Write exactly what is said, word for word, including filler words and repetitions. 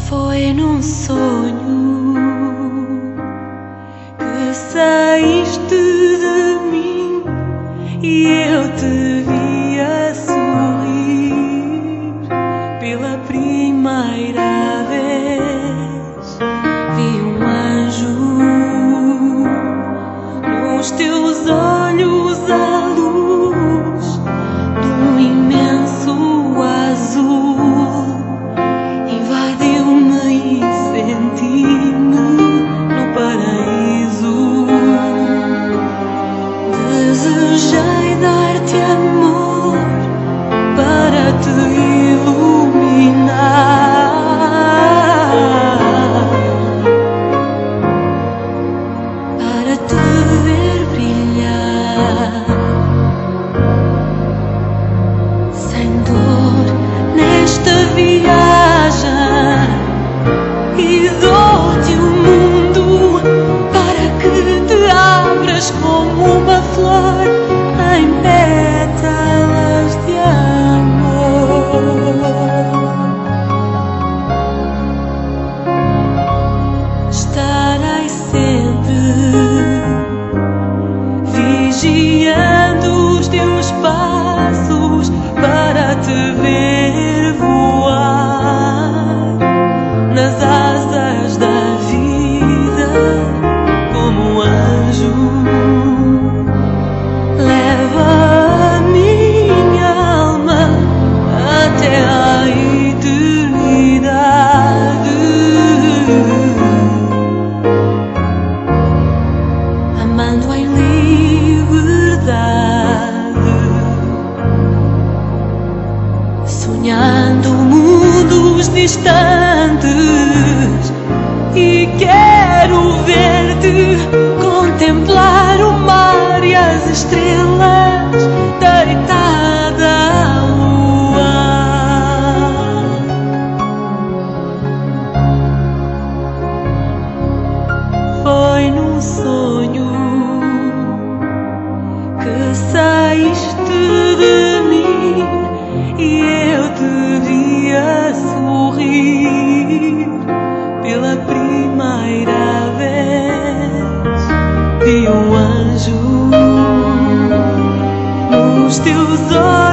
Foi num sonho que saíste de mim e eu te vi a sorrir pela primeira vez. Vi um anjo nos teus olhos, a luz de um imenso azul invadiu-me e senti-me no paraíso. Desejei dar-te amor para te iluminar, para te ver brilhar sem dor nesta viagem, e dou-te o mundo para que te abras como uma flor em pétalas de amor. Estarei sempre vigiando os teus passos para te ver voar nas asas da vida como anjo. Leva a minha alma até à eternidade, amando em liberdade, sonhando mundos distantes, e quero ver-te contemplar o mar e as estrelas deitada à lua. Foi num sonho que saíste de mim e eu te vi a sorrir pela primeira vez. Vi um anjo nos teus olhos,